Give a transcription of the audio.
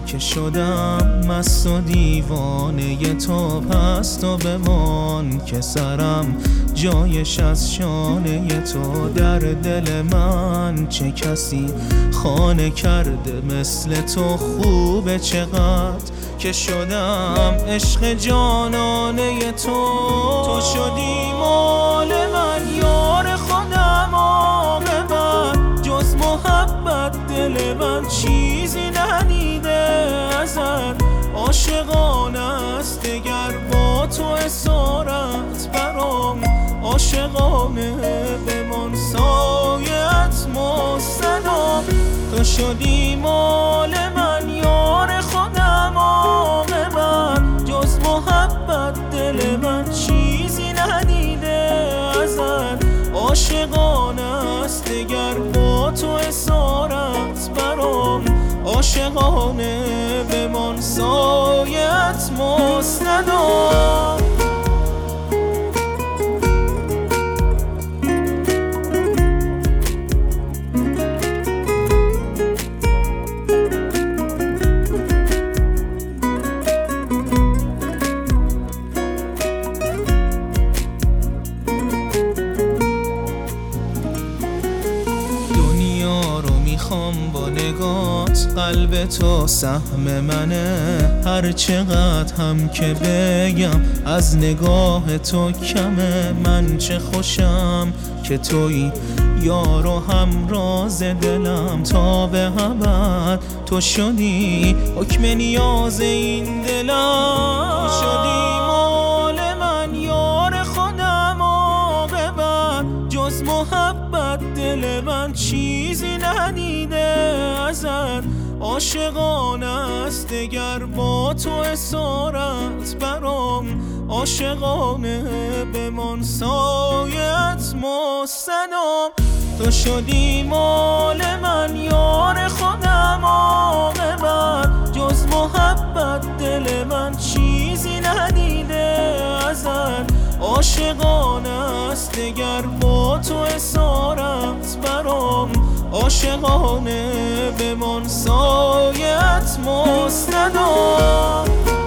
که شدم مست و دیوانه تو، پس تو بمان که سرم جایش از شانه تو. در دل من چه کسی خانه کرده مثل تو، خوبه چقدر که شدم عشق جانانه تو. تو شدی مال من یار خودم، عاقبت جز محبت دل من چیزی ندیده ازت. عاشقانه است دگر با تو اسارت برام، عاشقانه بمان سایت مستدام. تو شدی مال من یار خودم، عاقبت جز محبت دل من چیزی ندیده ازت. عاشقانه است دگر با تو اسارت برام، عاشقانه بمان سایت مستدام. میخوام با نگات، قلب تو سهم منه. هر چقدر هم که بگم از نگاه تو کمه. من چه خوشم که تویی یار و همراز دلم، تا به ابد تو شدی حکم نیاز این دلم. تو شدی مال من یار خودم، عاقبت جز محبت دل من چیزی ندیده ازت. عاشقانه است دگر با تو اسارت برام، عاشقانه بمان سایت مستدام. تو شدی مال من یار خودم، عاقبت جز محبت دل من چیزی ندیده ازت. عاشقانه است دگر با تو اسارت برام، عاشقانه بمان سایت مستدام.